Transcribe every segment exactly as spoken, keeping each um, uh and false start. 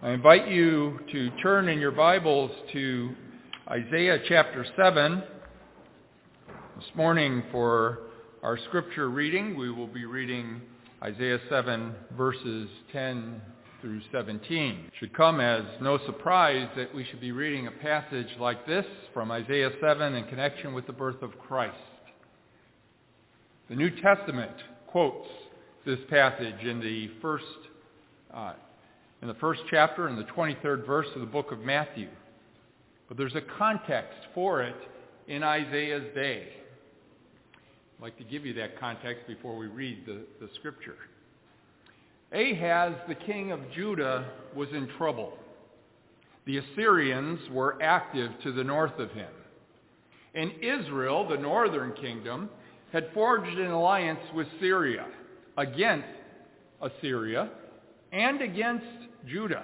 I invite you to turn in your Bibles to Isaiah chapter seven. This morning for our scripture reading, we will be reading Isaiah seven verses ten through seventeen. It should come as no surprise that we should be reading a passage like this from Isaiah seven in connection with the birth of Christ. The New Testament quotes this passage in the first uh, in the first chapter and the twenty-third verse of the book of Matthew. But there's a context for it in Isaiah's day. I'd like to give you that context before we read the, the scripture. Ahaz, the king of Judah, was in trouble. The Assyrians were active to the north of him. And Israel, the northern kingdom, had forged an alliance with Syria against Assyria and against Judah.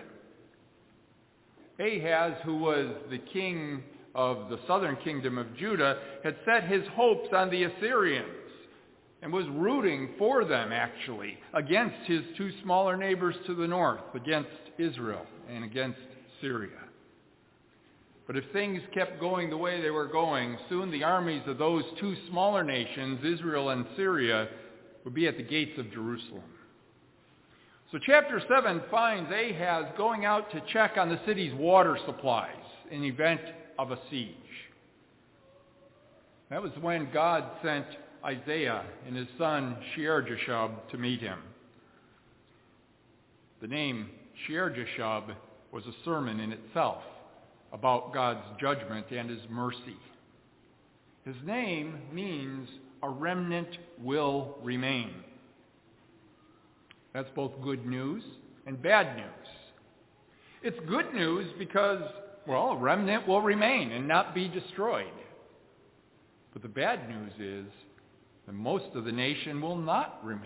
Ahaz, who was the king of the southern kingdom of Judah, had set his hopes on the Assyrians and was rooting for them, actually, against his two smaller neighbors to the north, against Israel and against Syria. But if things kept going the way they were going, soon the armies of those two smaller nations, Israel and Syria, would be at the gates of Jerusalem. So chapter seven finds Ahaz going out to check on the city's water supplies in the event of a siege. That was when God sent Isaiah and his son Shear-Jashub to meet him. The name Shear-Jashub was a sermon in itself about God's judgment and his mercy. His name means a remnant will remain. That's both good news and bad news. It's good news because, well, a remnant will remain and not be destroyed. But the bad news is that most of the nation will not remain.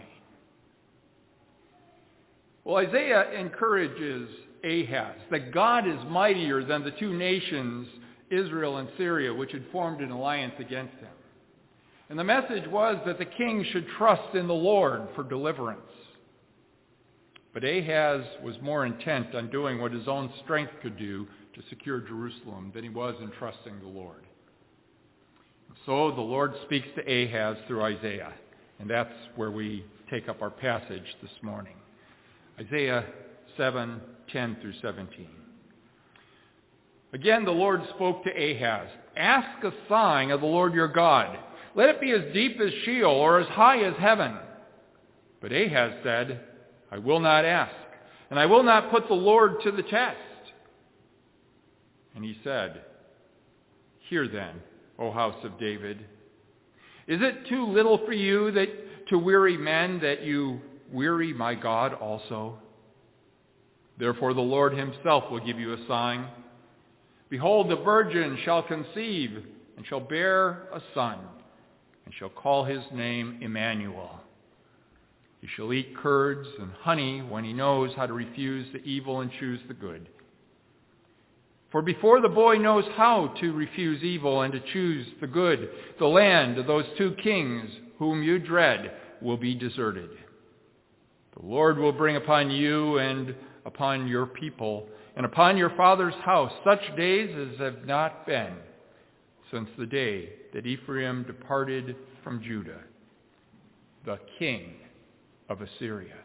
Well, Isaiah encourages Ahaz that God is mightier than the two nations, Israel and Syria, which had formed an alliance against him. And the message was that the king should trust in the Lord for deliverance. But Ahaz was more intent on doing what his own strength could do to secure Jerusalem than he was in trusting the Lord. So the Lord speaks to Ahaz through Isaiah, and that's where we take up our passage this morning. Isaiah seven, ten through seventeen. Again, the Lord spoke to Ahaz. Ask a sign of the Lord your God. Let it be as deep as Sheol or as high as heaven. But Ahaz said, I will not ask, and I will not put the Lord to the test. And he said, Hear then, O house of David. Is it too little for you that to weary men that you weary my God also? Therefore the Lord himself will give you a sign. Behold, the virgin shall conceive and shall bear a son, and shall call his name Emmanuel. He shall eat curds and honey when he knows how to refuse the evil and choose the good. For before the boy knows how to refuse evil and to choose the good, the land of those two kings whom you dread will be deserted. The Lord will bring upon you and upon your people and upon your father's house such days as have not been since the day that Ephraim departed from Judah, the king of Assyria.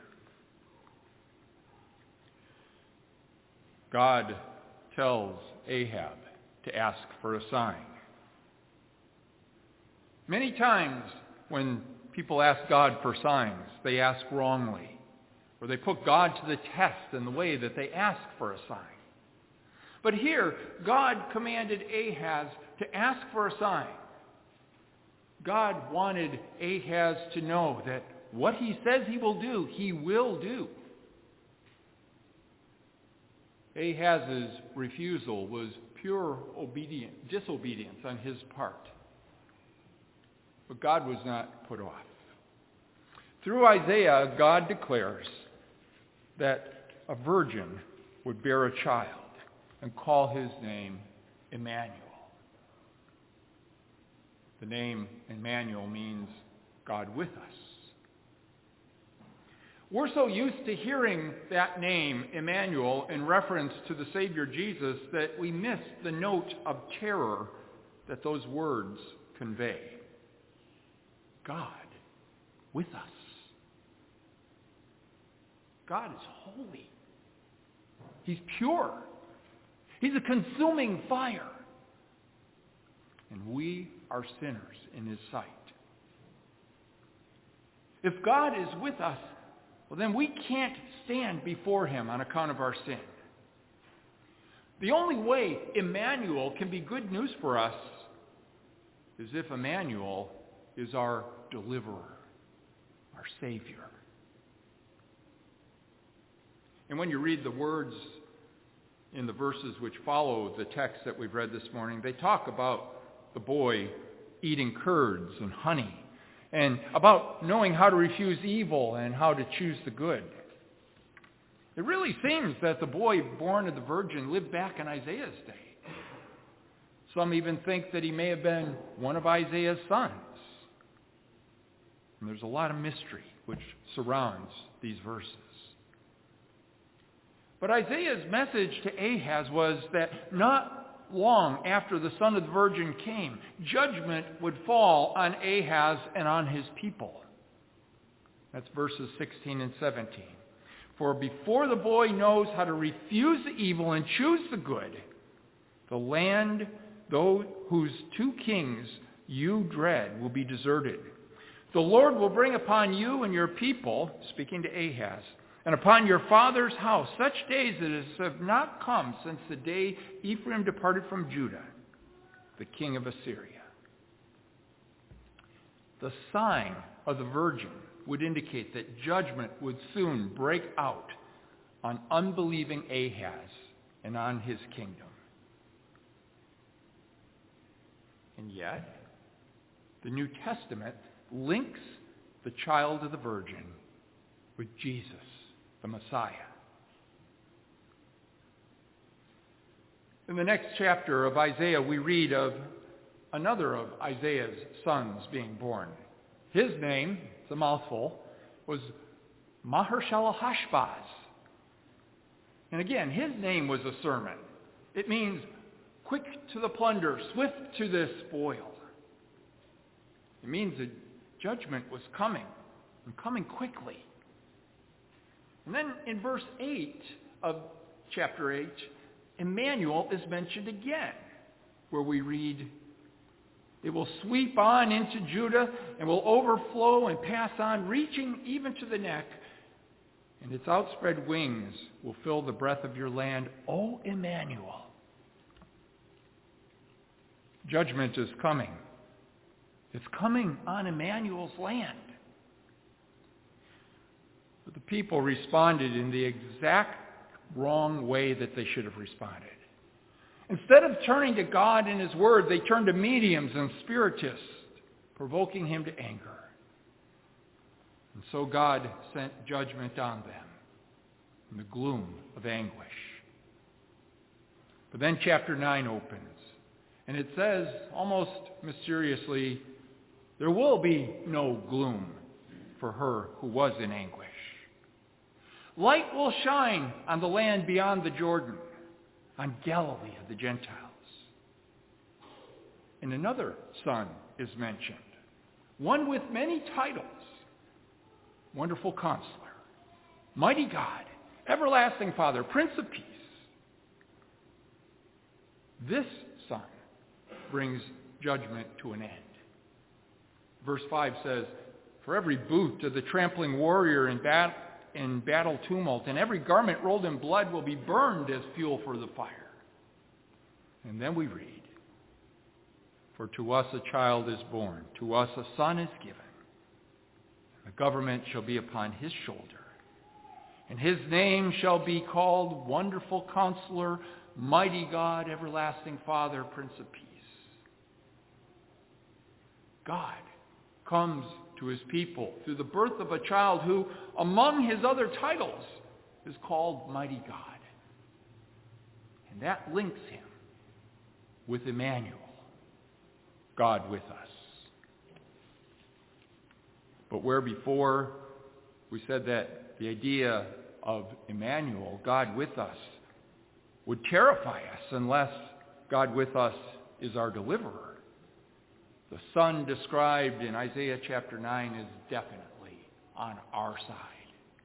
God tells Ahab to ask for a sign. Many times when people ask God for signs, they ask wrongly, or they put God to the test in the way that they ask for a sign. But here, God commanded Ahaz to ask for a sign. God wanted Ahaz to know that what he says he will do, he will do. Ahaz's refusal was pure obedience, disobedience on his part. But God was not put off. Through Isaiah, God declares that a virgin would bear a child and call his name Emmanuel. The name Emmanuel means God with us. We're so used to hearing that name, Emmanuel, in reference to the Savior Jesus, that we miss the note of terror that those words convey. God with us. God is holy. He's pure. He's a consuming fire. And we are sinners in his sight. If God is with us, well, then we can't stand before him on account of our sin. The only way Emmanuel can be good news for us is if Emmanuel is our deliverer, our Savior. And when you read the words in the verses which follow the text that we've read this morning, they talk about the boy eating curds and honey, and about knowing how to refuse evil and how to choose the good. It really seems that the boy born of the Virgin lived back in Isaiah's day. Some even think that he may have been one of Isaiah's sons. And there's a lot of mystery which surrounds these verses. But Isaiah's message to Ahaz was that not long after the Son of the Virgin came, judgment would fall on Ahaz and on his people. That's verses sixteen and seventeen. For before the boy knows how to refuse the evil and choose the good, the land, though whose two kings you dread, will be deserted. The Lord will bring upon you and your people, speaking to Ahaz, and upon your father's house such days as have not come since the day Ephraim departed from Judah, the king of Assyria. The sign of the virgin would indicate that judgment would soon break out on unbelieving Ahaz and on his kingdom. And yet, the New Testament links the child of the Virgin with Jesus, the Messiah. In the next chapter of Isaiah, we read of another of Isaiah's sons being born. His name, it's a mouthful, was Maher-shalal-hash-baz. And again, his name was a sermon. It means quick to the plunder, swift to the spoil. It means that judgment was coming, and coming quickly. And then in verse eight of chapter eight, Emmanuel is mentioned again, where we read, "It will sweep on into Judah and will overflow and pass on, reaching even to the neck, and its outspread wings will fill the breadth of your land, O Emmanuel." Judgment is coming. It's coming on Emmanuel's land. But the people responded in the exact wrong way that they should have responded. Instead of turning to God and his word, they turned to mediums and spiritists, provoking him to anger. And so God sent judgment on them in the gloom of anguish. But then chapter nine opens, and it says, almost mysteriously, there will be no gloom for her who was in anguish. Light will shine on the land beyond the Jordan, on Galilee of the Gentiles. And another son is mentioned, one with many titles: Wonderful Counselor, Mighty God, Everlasting Father, Prince of Peace. This son brings judgment to an end. Verse five says, "For every boot of the trampling warrior in battle, in battle tumult, and every garment rolled in blood will be burned as fuel for the fire." And then we read, "For to us a child is born, to us a son is given. The government shall be upon his shoulder, and his name shall be called Wonderful Counselor, Mighty God, Everlasting Father, Prince of Peace." God comes to his people through the birth of a child who, among his other titles, is called Mighty God. And that links him with Emmanuel, God with us. But where before we said that The idea of Emmanuel, God with us, would terrify us unless God with us is our deliverer. The Son described in Isaiah chapter nine is definitely on our side.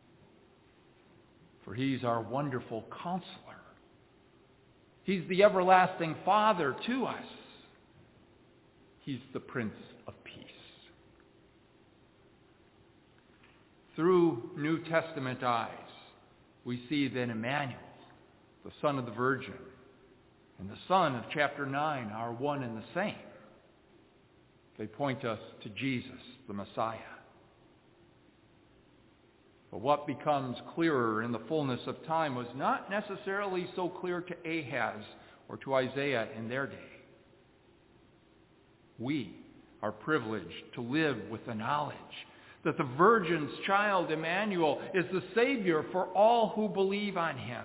For he's our wonderful counselor. He's the everlasting Father to us. He's the Prince of Peace. Through New Testament eyes, we see that Emmanuel, the Son of the Virgin, and the Son of chapter nine are one and the same. They point us to Jesus, the Messiah. But what becomes clearer in the fullness of time was not necessarily so clear to Ahaz or to Isaiah in their day. We are privileged to live with the knowledge that the Virgin's child, Emmanuel, is the Savior for all who believe on him.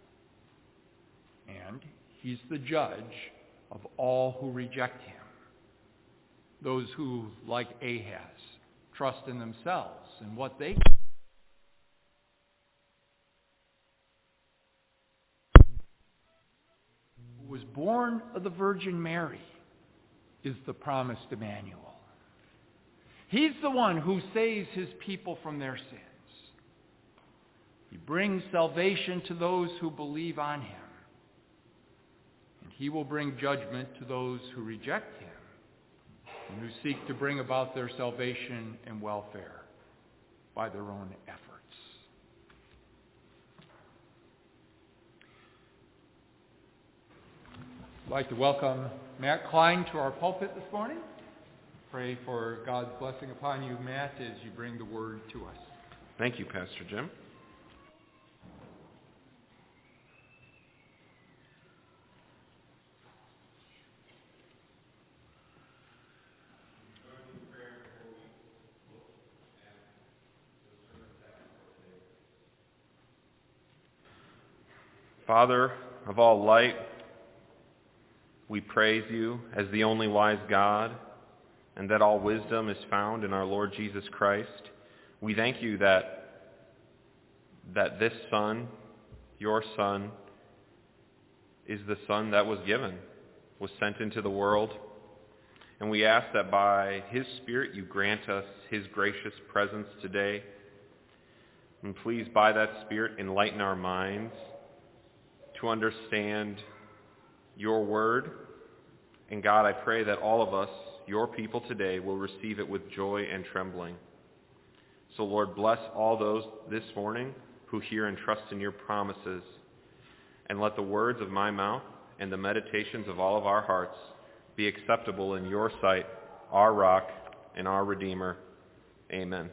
And he's the judge of all who reject him. Those who, like Ahaz, trust in themselves and what they who was born of the Virgin Mary is the promised Emmanuel. He's the one who saves his people from their sins. He brings salvation to those who believe on him. And he will bring judgment to those who reject him and who seek to bring about their salvation and welfare by their own efforts. I'd like to welcome Matt Klein to our pulpit this morning. Pray for God's blessing upon you, Matt, as you bring the word to us. Thank you, Pastor Jim. Father of all light, we praise you as the only wise God, and that all wisdom is found in our Lord Jesus Christ. We thank you that, that this Son, your Son, is the Son that was given, was sent into the world. And we ask that by his Spirit you grant us his gracious presence today. And please, by that Spirit, enlighten our minds to understand your word. And God, I pray that all of us, your people today, will receive it with joy and trembling. So Lord, bless all those this morning who hear and trust in your promises. And let the words of my mouth and the meditations of all of our hearts be acceptable in your sight, our rock and our Redeemer. Amen.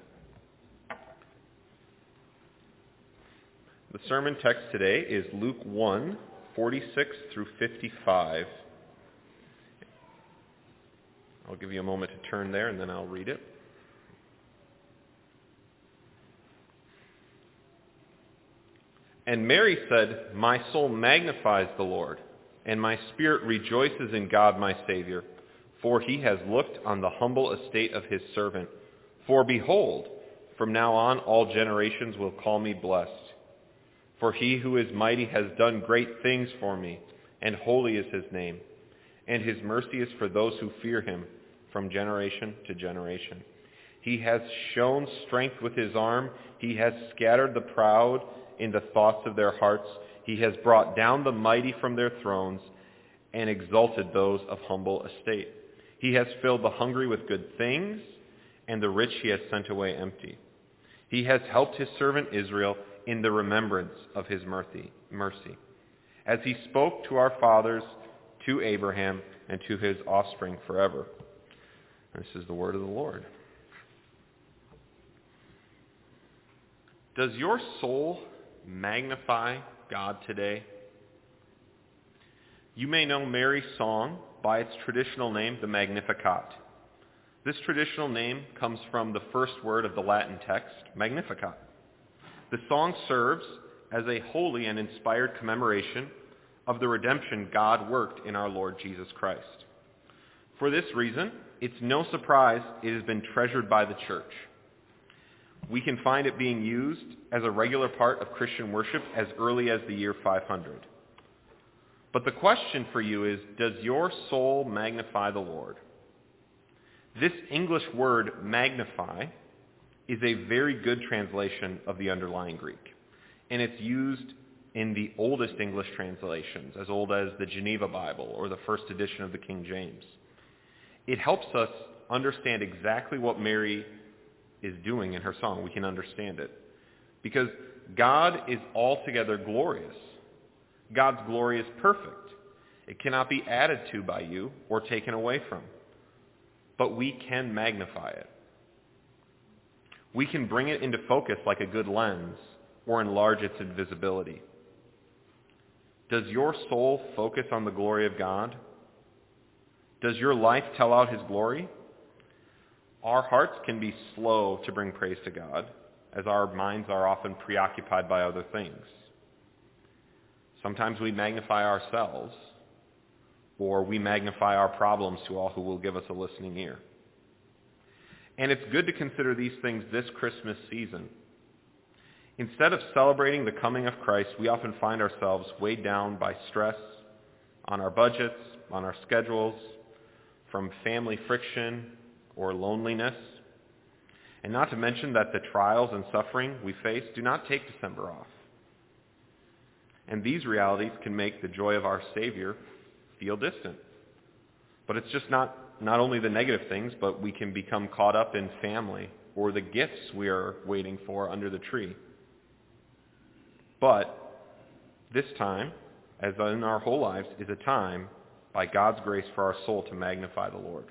The sermon text today is Luke one, forty-six through fifty-five. I'll give you a moment to turn there and then I'll read it. And Mary said, "My soul magnifies the Lord, and my spirit rejoices in God my Savior, for he has looked on the humble estate of his servant. For behold, from now on all generations will call me blessed. For he who is mighty has done great things for me, and holy is his name. And his mercy is for those who fear him from generation to generation. He has shown strength with his arm. He has scattered the proud in the thoughts of their hearts. He has brought down the mighty from their thrones and exalted those of humble estate. He has filled the hungry with good things, and the rich he has sent away empty. He has helped his servant Israel in the remembrance of his mercy, as he spoke to our fathers, to Abraham, and to his offspring forever." This is the word of the Lord. Does your soul magnify God today? You may know Mary's song by its traditional name, the Magnificat. This traditional name comes from the first word of the Latin text, Magnificat. The song serves as a holy and inspired commemoration of the redemption God worked in our Lord Jesus Christ. For this reason, it's no surprise it has been treasured by the church. We can find it being used as a regular part of Christian worship as early as the year five hundred. But the question for you is, does your soul magnify the Lord? This English word, magnify, is a very good translation of the underlying Greek. And it's used in the oldest English translations, as old as the Geneva Bible or the first edition of the King James. It helps us understand exactly what Mary is doing in her song. We can understand it. Because God is altogether glorious. God's glory is perfect. It cannot be added to by you or taken away from. But we can magnify it. We can bring it into focus like a good lens or enlarge its invisibility. Does your soul focus on the glory of God? Does your life tell out his glory? Our hearts can be slow to bring praise to God, as our minds are often preoccupied by other things. Sometimes we magnify ourselves, or we magnify our problems to all who will give us a listening ear. And it's good to consider these things this Christmas season. Instead of celebrating the coming of Christ, we often find ourselves weighed down by stress on our budgets, on our schedules, from family friction or loneliness. And not to mention that the trials and suffering we face do not take December off. And these realities can make the joy of our Savior feel distant. But it's just not, not only the negative things, but we can become caught up in family or the gifts we are waiting for under the tree. But this time, as in our whole lives, is a time, by God's grace, for our soul to magnify the Lord.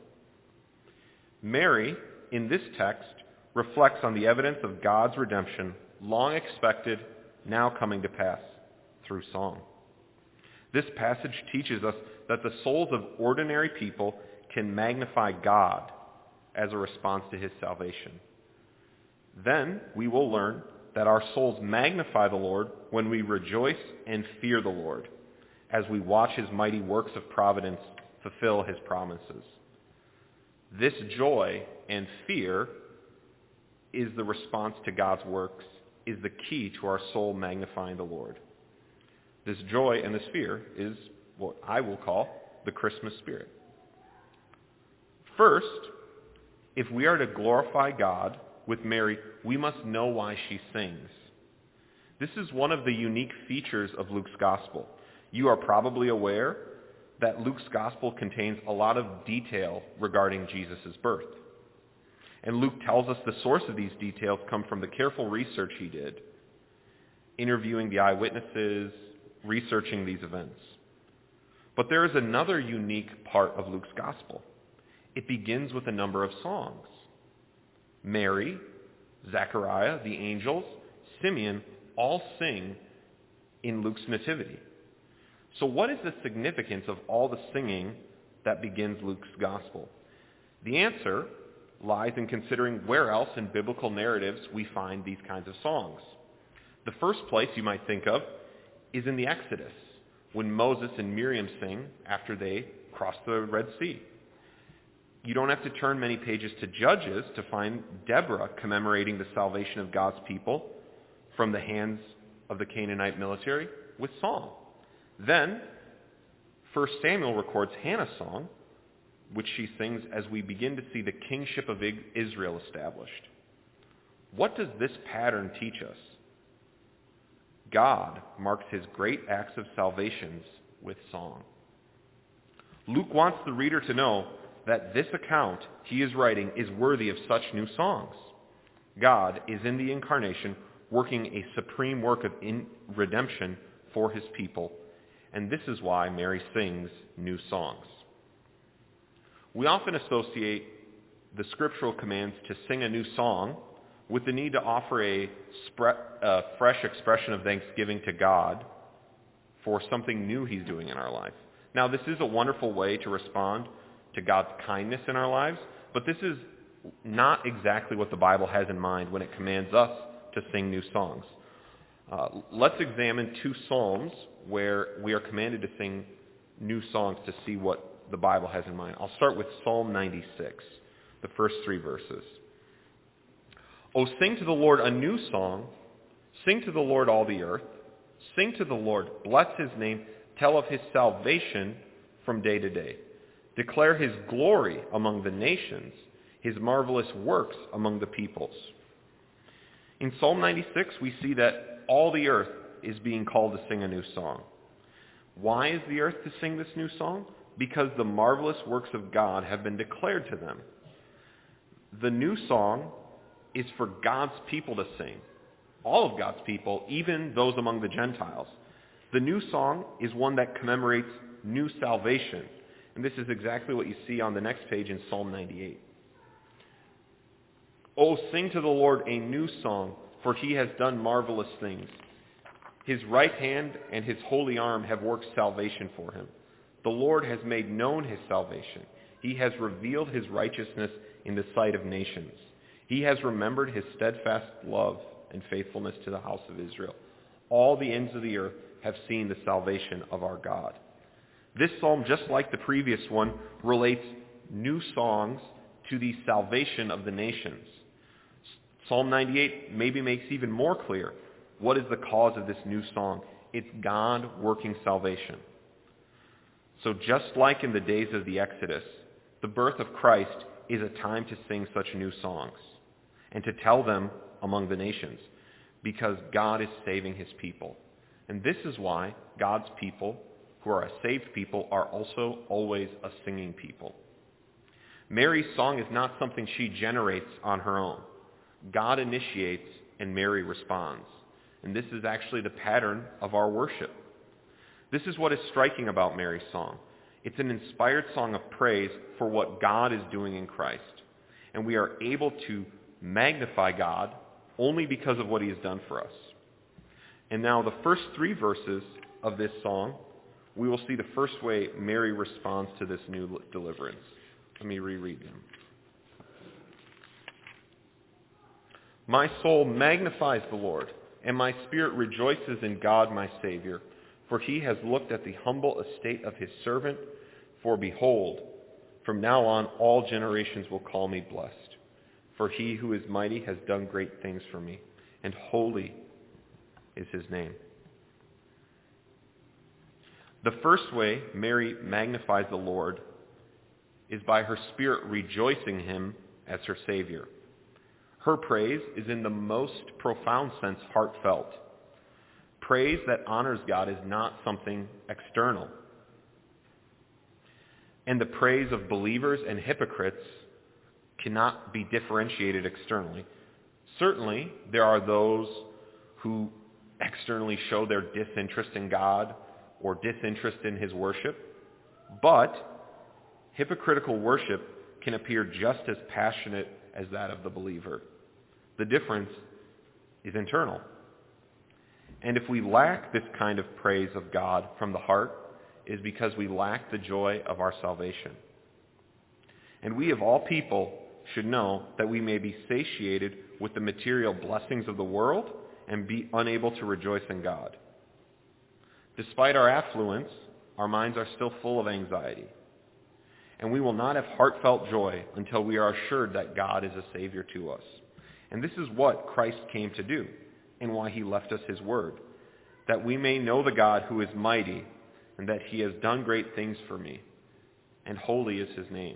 Mary, in this text, reflects on the evidence of God's redemption, long expected, now coming to pass through song. This passage teaches us that the souls of ordinary people can magnify God as a response to his salvation. Then we will learn that our souls magnify the Lord when we rejoice and fear the Lord, as we watch his mighty works of providence fulfill his promises. This joy and fear is the response to God's works, is the key to our soul magnifying the Lord. This joy and this fear is what I will call the Christmas spirit. First, if we are to glorify God with Mary, we must know why she sings. This is one of the unique features of Luke's gospel. You are probably aware that Luke's gospel contains a lot of detail regarding Jesus' birth. And Luke tells us the source of these details come from the careful research he did, interviewing the eyewitnesses, researching these events. But there is another unique part of Luke's gospel. It begins with a number of songs. Mary, Zechariah, the angels, Simeon all sing in Luke's nativity. So what is the significance of all the singing that begins Luke's gospel? The answer lies in considering where else in biblical narratives we find these kinds of songs. The first place you might think of is in the Exodus, when Moses and Miriam sing after they cross the Red Sea. You don't have to turn many pages to Judges to find Deborah commemorating the salvation of God's people from the hands of the Canaanite military with song. Then, First Samuel records Hannah's song, which she sings as we begin to see the kingship of Israel established. What does this pattern teach us? God marks his great acts of salvations with song. Luke wants the reader to know that this account he is writing is worthy of such new songs. God is in the incarnation working a supreme work of in redemption for his people, and this is why Mary sings new songs. We often associate the scriptural commands to sing a new song with the need to offer a spre- uh, fresh expression of thanksgiving to God for something new he's doing in our life. Now, this is a wonderful way to respond to God's kindness in our lives, but this is not exactly what the Bible has in mind when it commands us to sing new songs. Uh, let's examine two psalms where we are commanded to sing new songs to see what the Bible has in mind. I'll start with Psalm ninety-six, the first three verses. Oh, sing to the Lord a new song. Sing to the Lord all the earth. Sing to the Lord, bless his name, tell of his salvation from day to day. Declare his glory among the nations, his marvelous works among the peoples. In Psalm ninety-six, we see that all the earth is being called to sing a new song. Why is the earth to sing this new song? Because the marvelous works of God have been declared to them. The new song is for God's people to sing. All of God's people, even those among the Gentiles. The new song is one that commemorates new salvation. And this is exactly what you see on the next page in Psalm ninety-eight. Oh, sing to the Lord a new song, for he has done marvelous things. His right hand and his holy arm have worked salvation for him. The Lord has made known his salvation. He has revealed his righteousness in the sight of nations. He has remembered his steadfast love and faithfulness to the house of Israel. All the ends of the earth have seen the salvation of our God. This psalm, just like the previous one, relates new songs to the salvation of the nations. Psalm ninety-eight maybe makes even more clear what is the cause of this new song. It's God working salvation. So just like in the days of the Exodus, the birth of Christ is a time to sing such new songs and to tell them among the nations, because God is saving his people. And this is why God's people, who are a saved people, are also always a singing people. Mary's song is not something she generates on her own. God initiates and Mary responds. And this is actually the pattern of our worship. This is what is striking about Mary's song. It's an inspired song of praise for what God is doing in Christ. And we are able to magnify God only because of what he has done for us. And now the first three verses of this song, we will see the first way Mary responds to this new deliverance. Let me reread them. My soul magnifies the Lord, and my spirit rejoices in God my Savior, for he has looked at the humble estate of his servant. For behold, from now on all generations will call me blessed. For he who is mighty has done great things for me, and holy is his name. The first way Mary magnifies the Lord is by her spirit rejoicing him as her Savior. Her praise is in the most profound sense heartfelt. Praise that honors God is not something external. And the praise of believers and hypocrites cannot be differentiated externally. Certainly, there are those who externally show their disinterest in God or disinterest in his worship, but hypocritical worship can appear just as passionate as that of the believer. The difference is internal. And if we lack this kind of praise of God from the heart, it is because we lack the joy of our salvation. And we of all people should know that we may be satiated with the material blessings of the world and be unable to rejoice in God. Despite our affluence, our minds are still full of anxiety. And we will not have heartfelt joy until we are assured that God is a Savior to us. And this is what Christ came to do and why he left us his word, that we may know the God who is mighty and that he has done great things for me, and holy is his name.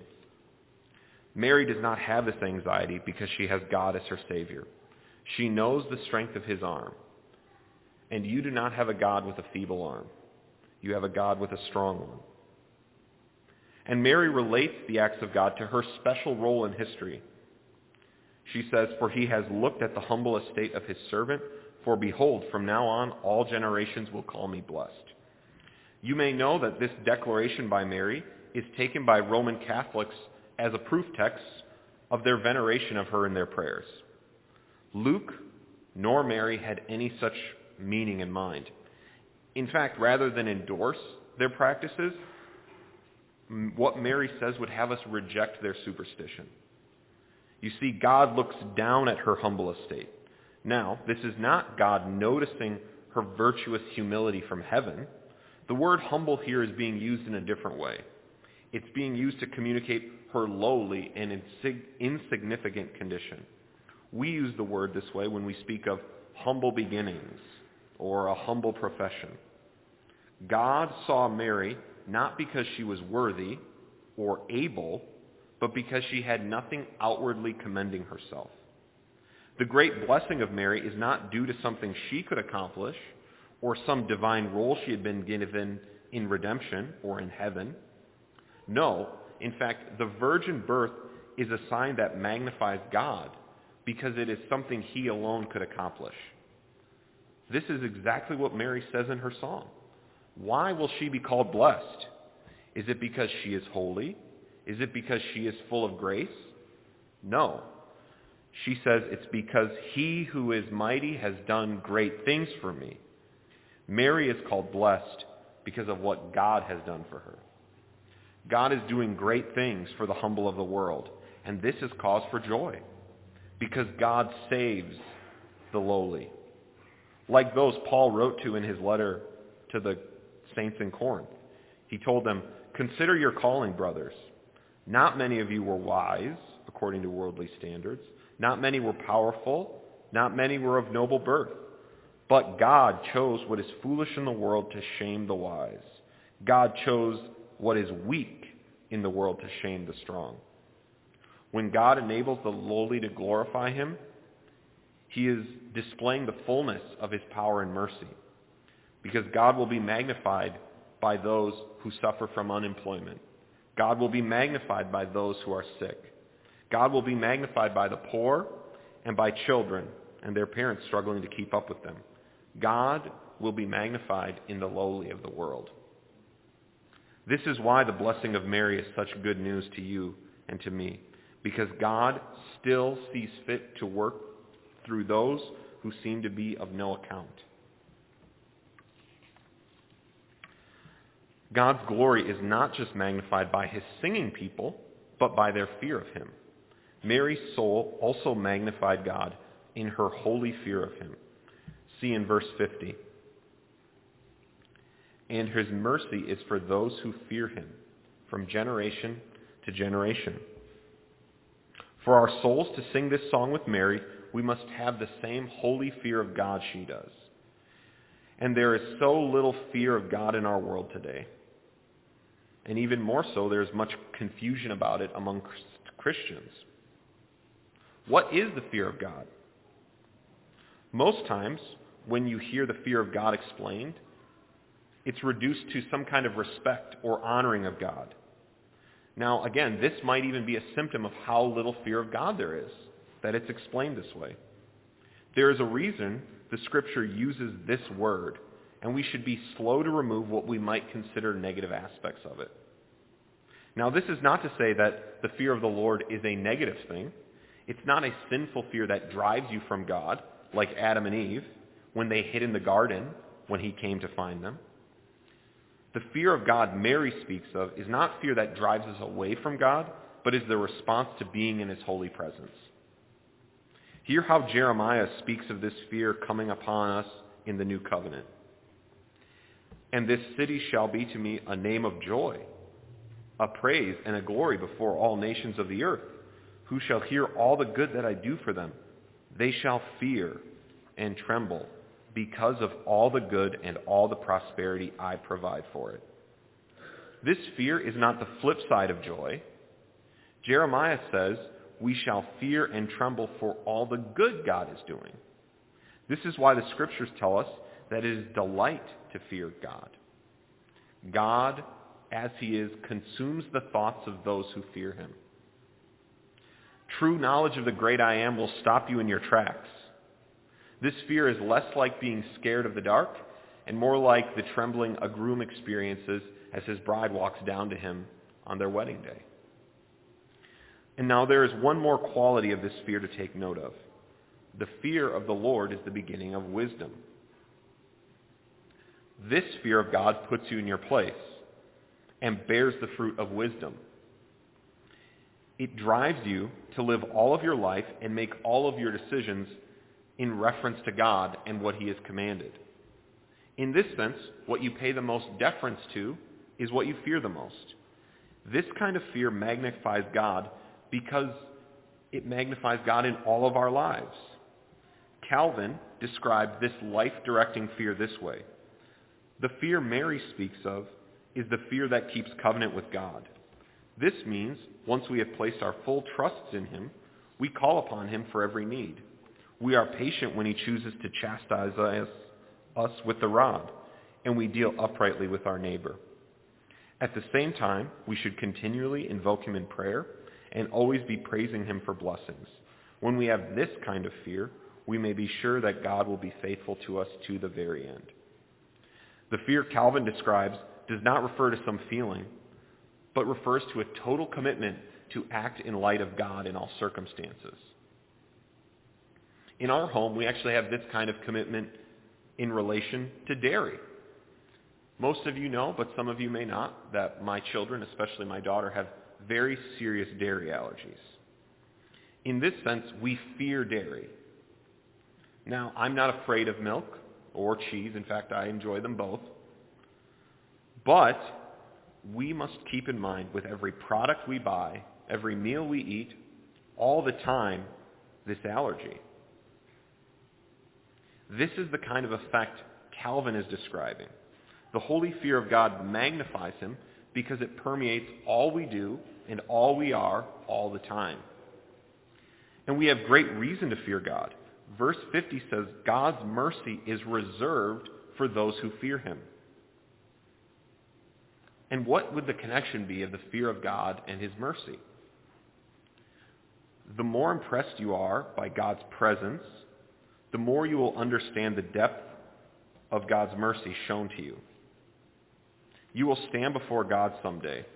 Mary does not have this anxiety because she has God as her Savior. She knows the strength of his arm. And you do not have a God with a feeble arm. You have a God with a strong one. And Mary relates the acts of God to her special role in history. She says, for he has looked at the humble estate of his servant, for behold, from now on all generations will call me blessed. You may know that this declaration by Mary is taken by Roman Catholics as a proof text of their veneration of her in their prayers. Luke nor Mary had any such meaning in mind. In fact, rather than endorse their practices, what Mary says would have us reject their superstition. You see, God looks down at her humble estate. Now, this is not God noticing her virtuous humility from heaven. The word humble here is being used in a different way. It's being used to communicate her lowly and insig- insignificant condition. We use the word this way when we speak of humble beginnings or a humble profession. God saw Mary not because she was worthy or able, but because she had nothing outwardly commending herself. The great blessing of Mary is not due to something she could accomplish or some divine role she had been given in redemption or in heaven. No, in fact, the virgin birth is a sign that magnifies God because it is something he alone could accomplish. This is exactly what Mary says in her song. Why will she be called blessed? Is it because she is holy? Is it because she is full of grace? No. She says it's because he who is mighty has done great things for me. Mary is called blessed because of what God has done for her. God is doing great things for the humble of the world, and this is cause for joy because God saves the lowly. Like those Paul wrote to in his letter to the saints in Corinth. He told them, "Consider your calling, brothers. Not many of you were wise, according to worldly standards. Not many were powerful. Not many were of noble birth. But God chose what is foolish in the world to shame the wise. God chose what is weak in the world to shame the strong." When God enables the lowly to glorify him, he is displaying the fullness of his power and mercy, because God will be magnified by those who suffer from unemployment. God will be magnified by those who are sick. God will be magnified by the poor and by children and their parents struggling to keep up with them. God will be magnified in the lowly of the world. This is why the blessing of Mary is such good news to you and to me, because God still sees fit to work through those who seem to be of no account. God's glory is not just magnified by his singing people, but by their fear of him. Mary's soul also magnified God in her holy fear of him. See in verse fifty. "And his mercy is for those who fear him from generation to generation." For our souls to sing this song with Mary, we must have the same holy fear of God she does. And there is so little fear of God in our world today. And even more so, there is much confusion about it among Christians. What is the fear of God? Most times, when you hear the fear of God explained, it's reduced to some kind of respect or honoring of God. Now, again, this might even be a symptom of how little fear of God there is, that it's explained this way. There is a reason the Scripture uses this word, and we should be slow to remove what we might consider negative aspects of it. Now, this is not to say that the fear of the Lord is a negative thing. It's not a sinful fear that drives you from God, like Adam and Eve, when they hid in the garden when he came to find them. The fear of God Mary speaks of is not fear that drives us away from God, but is the response to being in his holy presence. Hear how Jeremiah speaks of this fear coming upon us in the new covenant. "And this city shall be to me a name of joy, a praise and a glory before all nations of the earth, who shall hear all the good that I do for them. They shall fear and tremble because of all the good and all the prosperity I provide for it." This fear is not the flip side of joy. Jeremiah says, we shall fear and tremble for all the good God is doing. This is why the Scriptures tell us that it is delight to fear God. God, as he is, consumes the thoughts of those who fear him. True knowledge of the great I am will stop you in your tracks. This fear is less like being scared of the dark and more like the trembling a groom experiences as his bride walks down to him on their wedding day. And now there is one more quality of this fear to take note of. The fear of the Lord is the beginning of wisdom. This fear of God puts you in your place and bears the fruit of wisdom. It drives you to live all of your life and make all of your decisions in reference to God and what he has commanded. In this sense, what you pay the most deference to is what you fear the most. This kind of fear magnifies God because it magnifies God in all of our lives. Calvin described this life-directing fear this way. The fear Mary speaks of is the fear that keeps covenant with God. This means once we have placed our full trusts in him, we call upon him for every need. We are patient when he chooses to chastise us, us with the rod, and we deal uprightly with our neighbor. At the same time, we should continually invoke him in prayer and always be praising him for blessings. When we have this kind of fear, we may be sure that God will be faithful to us to the very end. The fear Calvin describes does not refer to some feeling, but refers to a total commitment to act in light of God in all circumstances. In our home, we actually have this kind of commitment in relation to dairy. Most of you know, but some of you may not, that my children, especially my daughter, have very serious dairy allergies. In this sense, we fear dairy. Now, I'm not afraid of milk or cheese. In fact, I enjoy them both. But we must keep in mind with every product we buy, every meal we eat, all the time, this allergy. This is the kind of effect Calvin is describing. The holy fear of God magnifies him because it permeates all we do and all we are all the time. And we have great reason to fear God. Verse fifty says, God's mercy is reserved for those who fear him. And what would the connection be of the fear of God and his mercy? The more impressed you are by God's presence, the more you will understand the depth of God's mercy shown to you. You will stand before God someday.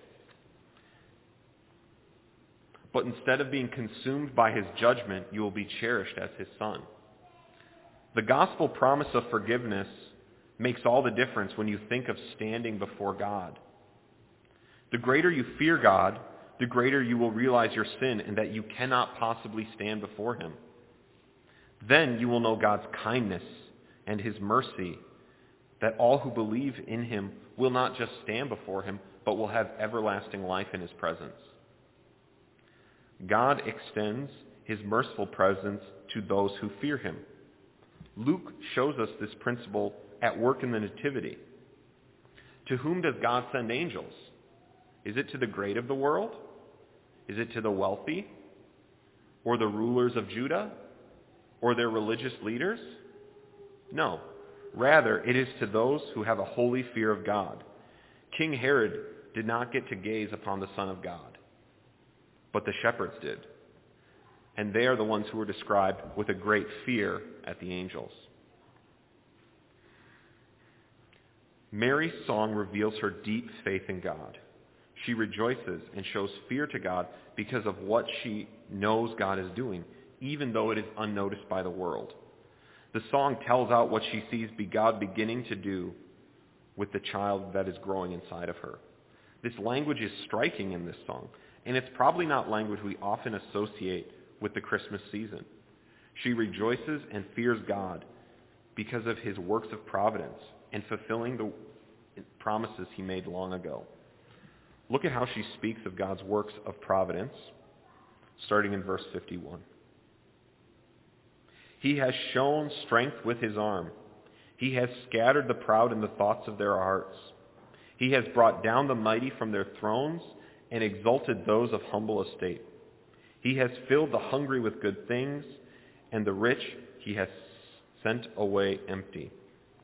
But instead of being consumed by his judgment, you will be cherished as his son. The gospel promise of forgiveness makes all the difference when you think of standing before God. The greater you fear God, the greater you will realize your sin and that you cannot possibly stand before him. Then you will know God's kindness and his mercy, that all who believe in him will not just stand before him, but will have everlasting life in his presence. God extends his merciful presence to those who fear him. Luke shows us this principle at work in the Nativity. To whom does God send angels? Is it to the great of the world? Is it to the wealthy? Or the rulers of Judah? Or their religious leaders? No. Rather, it is to those who have a holy fear of God. King Herod did not get to gaze upon the Son of God, but the shepherds did. And they are the ones who were described with a great fear at the angels. Mary's song reveals her deep faith in God. She rejoices and shows fear to God because of what she knows God is doing, even though it is unnoticed by the world. The song tells out what she sees God beginning to do with the child that is growing inside of her. This language is striking in this song, and it's probably not language we often associate with the Christmas season. She rejoices and fears God because of his works of providence and fulfilling the promises he made long ago. Look at how she speaks of God's works of providence, starting in verse fifty-one. He has shown strength with his arm. He has scattered the proud in the thoughts of their hearts. He has brought down the mighty from their thrones and exalted those of humble estate. He has filled the hungry with good things, and the rich he has sent away empty.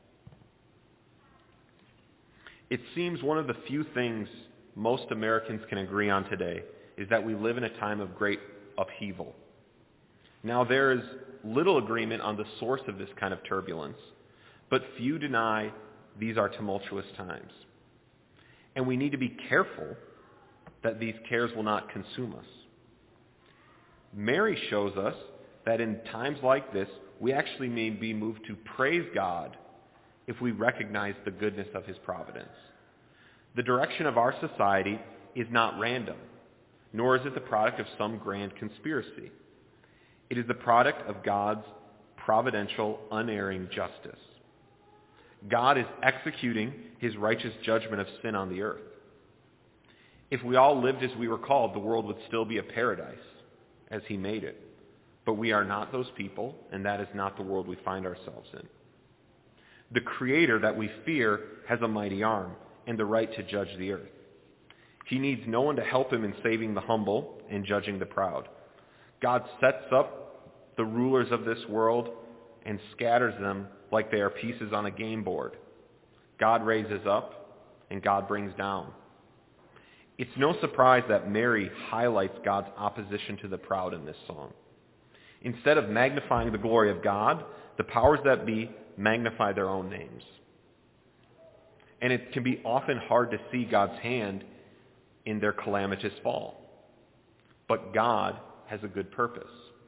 It seems one of the few things most Americans can agree on today is that we live in a time of great upheaval. Now, there is little agreement on the source of this kind of turbulence, but few deny these are tumultuous times. And we need to be careful that these cares will not consume us. Mary shows us that in times like this, we actually may be moved to praise God if we recognize the goodness of his providence. The direction of our society is not random, nor is it the product of some grand conspiracy. It is the product of God's providential, unerring justice. God is executing his righteous judgment of sin on the earth. If we all lived as we were called, the world would still be a paradise, as he made it. But we are not those people, and that is not the world we find ourselves in. The Creator that we fear has a mighty arm and the right to judge the earth. He needs no one to help him in saving the humble and judging the proud. God sets up the rulers of this world and scatters them like they are pieces on a game board. God raises up and God brings down. It's no surprise that Mary highlights God's opposition to the proud in this song. Instead of magnifying the glory of God, the powers that be magnify their own names. And it can be often hard to see God's hand in their calamitous fall. But God has a good purpose.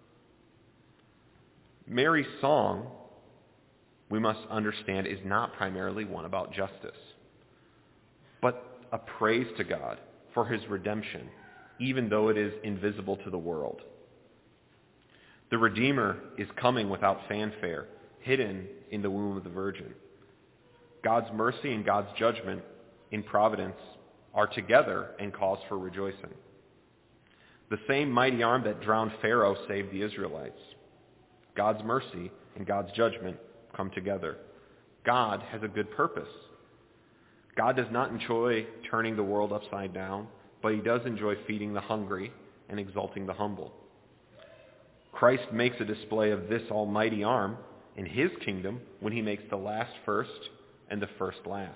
Mary's song, we must understand, is not primarily one about justice, but a praise to God for his redemption, even though it is invisible to the world. The Redeemer is coming without fanfare, hidden in the womb of the Virgin. God's mercy and God's judgment in providence are together and cause for rejoicing. The same mighty arm that drowned Pharaoh saved the Israelites. God's mercy and God's judgment come together. God has a good purpose. God does not enjoy turning the world upside down, but he does enjoy feeding the hungry and exalting the humble. Christ makes a display of this almighty arm in his kingdom when he makes the last first and the first last.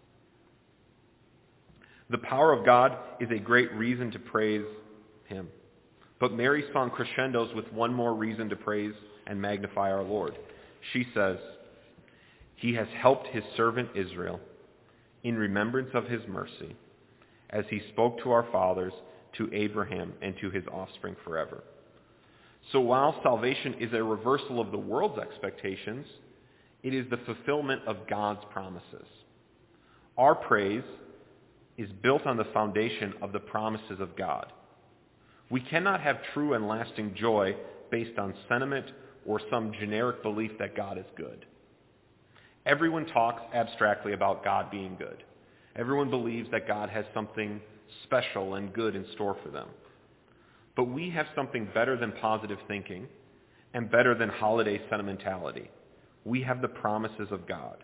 The power of God is a great reason to praise him. But Mary's song crescendos with one more reason to praise and magnify our Lord. She says, "He has helped his servant Israel in remembrance of his mercy, as he spoke to our fathers, to Abraham, and to his offspring forever." So while salvation is a reversal of the world's expectations, it is the fulfillment of God's promises. Our praise is built on the foundation of the promises of God. We cannot have true and lasting joy based on sentiment or some generic belief that God is good. Everyone talks abstractly about God being good. Everyone believes that God has something special and good in store for them. But we have something better than positive thinking and better than holiday sentimentality. We have the promises of God.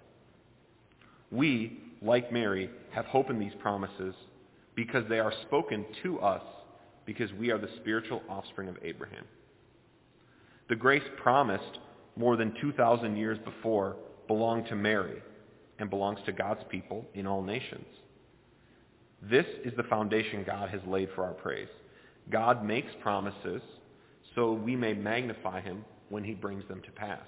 We, like Mary, have hope in these promises because they are spoken to us because we are the spiritual offspring of Abraham. The grace promised more than two thousand years before belonged to Mary and belongs to God's people in all nations. This is the foundation God has laid for our praise. God makes promises so we may magnify him when he brings them to pass.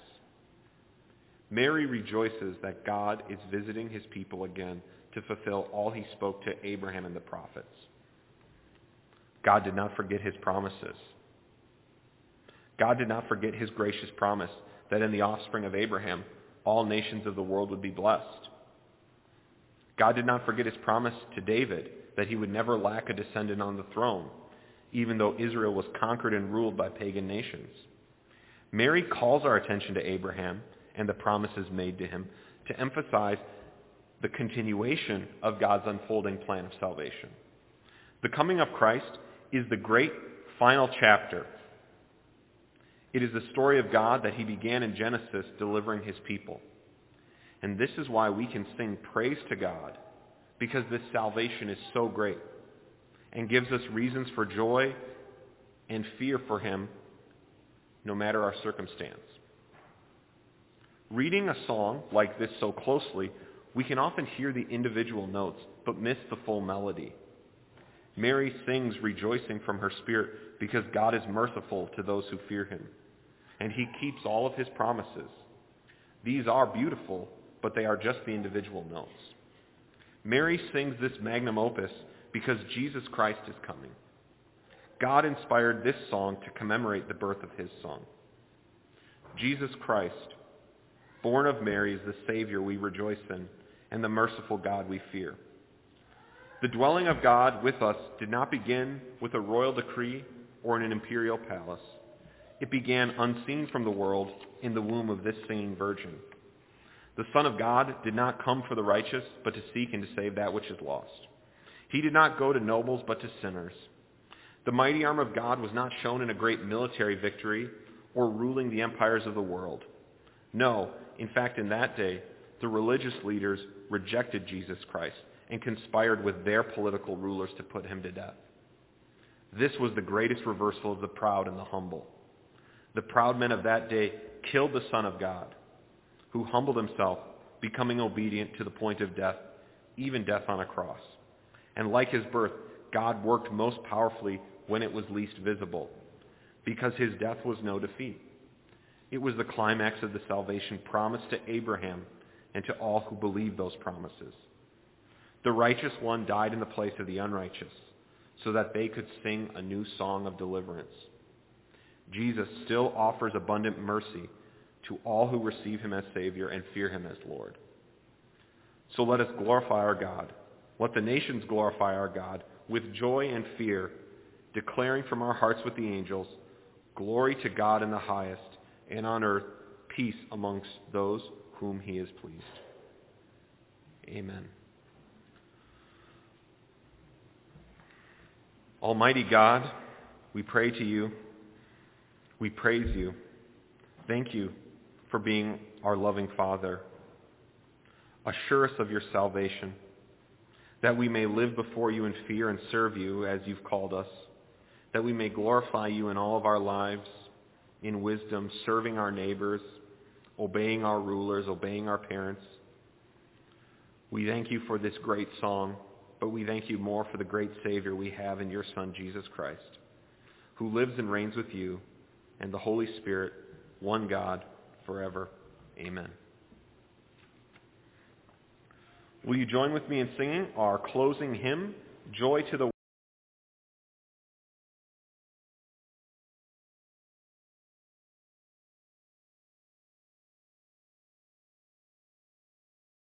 Mary rejoices that God is visiting his people again to fulfill all he spoke to Abraham and the prophets. God did not forget his promises. God did not forget his gracious promise that in the offspring of Abraham, all nations of the world would be blessed. God did not forget his promise to David that he would never lack a descendant on the throne, even though Israel was conquered and ruled by pagan nations. Mary calls our attention to Abraham and the promises made to him to emphasize the continuation of God's unfolding plan of salvation. The coming of Christ is the great final chapter. It is the story of God that he began in Genesis, delivering his people. And this is why we can sing praise to God, because this salvation is so great and gives us reasons for joy and fear for him no matter our circumstance. Reading a song like this so closely, we can often hear the individual notes but miss the full melody. Mary sings rejoicing from her spirit because God is merciful to those who fear him, and he keeps all of his promises. These are beautiful, but they are just the individual notes. Mary sings this magnum opus because Jesus Christ is coming. God inspired this song to commemorate the birth of his Son. Jesus Christ, born of Mary, is the Savior we rejoice in and the merciful God we fear. The dwelling of God with us did not begin with a royal decree or in an imperial palace. It began unseen from the world in the womb of this singing virgin. The Son of God did not come for the righteous, but to seek and to save that which is lost. He did not go to nobles, but to sinners. The mighty arm of God was not shown in a great military victory or ruling the empires of the world. No, in fact, in that day, the religious leaders rejected Jesus Christ and conspired with their political rulers to put him to death. This was the greatest reversal of the proud and the humble. The proud men of that day killed the Son of God, who humbled himself, becoming obedient to the point of death, even death on a cross. And like his birth, God worked most powerfully when it was least visible, because his death was no defeat. It was the climax of the salvation promised to Abraham and to all who believe those promises. The righteous one died in the place of the unrighteous, so that they could sing a new song of deliverance. Jesus still offers abundant mercy to all who receive him as Savior and fear him as Lord. So let us glorify our God. Let the nations glorify our God with joy and fear, declaring from our hearts with the angels, glory to God in the highest, and on earth peace amongst those whom he is pleased. Amen. Almighty God, we pray to you. We praise you. Thank you for being our loving Father. Assure us of your salvation, that we may live before you in fear and serve you as you've called us, that we may glorify you in all of our lives, in wisdom, serving our neighbors, obeying our rulers, obeying our parents. We thank you for this great song, but we thank you more for the great Savior we have in your Son, Jesus Christ, who lives and reigns with you and the Holy Spirit, one God, forever. Amen. Will you join with me in singing our closing hymn, Joy to the